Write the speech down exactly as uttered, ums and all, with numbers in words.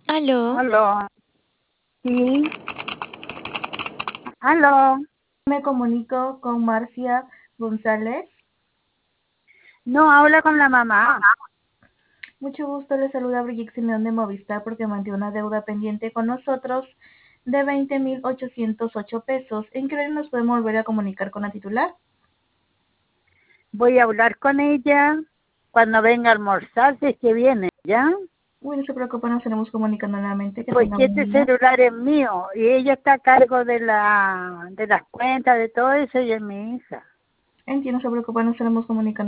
Aló, Aló, sí, aló. Me comunico con Marcia González. No, habla con la mamá. Mucho gusto, le saluda Brigitte Simeón de Movistar porque mantiene una deuda pendiente con nosotros de veinte mil ochocientos ocho pesos. ¿En qué hora nos podemos volver a comunicar con la titular? Voy a hablar con ella cuando venga a almorzar, si es que viene, ¿ya? Uy, no se preocupe, nos estaremos comunicando nuevamente. Que tenga Porque buen este día. celular es mío y ella está a cargo de la de las cuentas, de todo eso, y es mi hija. Entiendo, no se preocupe, nos estaremos comunicando.